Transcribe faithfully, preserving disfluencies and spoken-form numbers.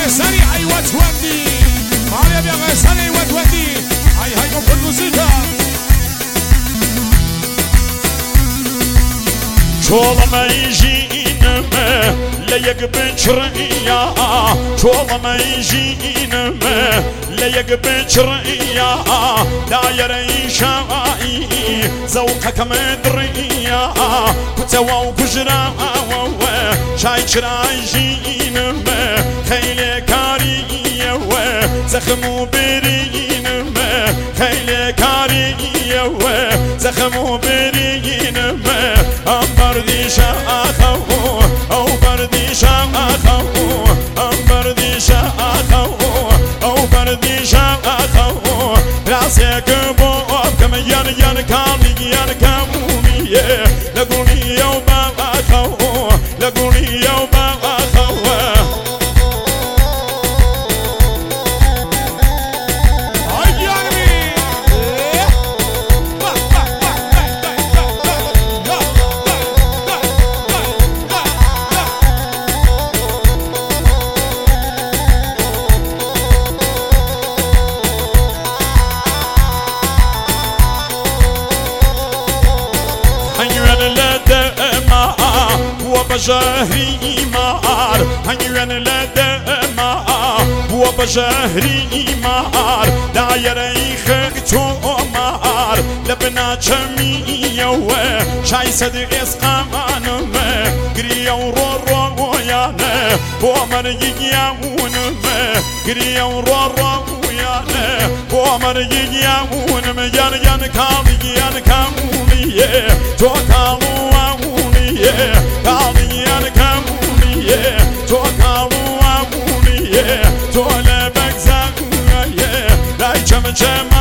غساني أيوة تودي مالي بيا غساني أيوة تودي هاي هاي كم فلوسيتا شولا ما يجينما لا يقبل شرقيا شولا ما يجينما لا يقبل شرقيا داير شاي ذوقك مدريا كتوا وكجرا شاي شراي جينما خيل كاريا زخمو برينما خيل كاريا زخمو برينما ام بردي شاخو او بردي شاخو ام بردي شاخو او بردي شاخو راسك بوب كم ين ين كامي ين كامومي لقوني يوم اخو لقوني يوم اخو بشهري مار هنيوان لدما وبشهري مار دايري خكتو مار لبنا جميع شاي صد اسقان قريا ورورو يانا ومر يجيون قريا ورورو يانا ومر يجيون يان يان كامي يان كامي تو كامو كامي يان كامي تو كامو تو لبك زاكو لاي جم جم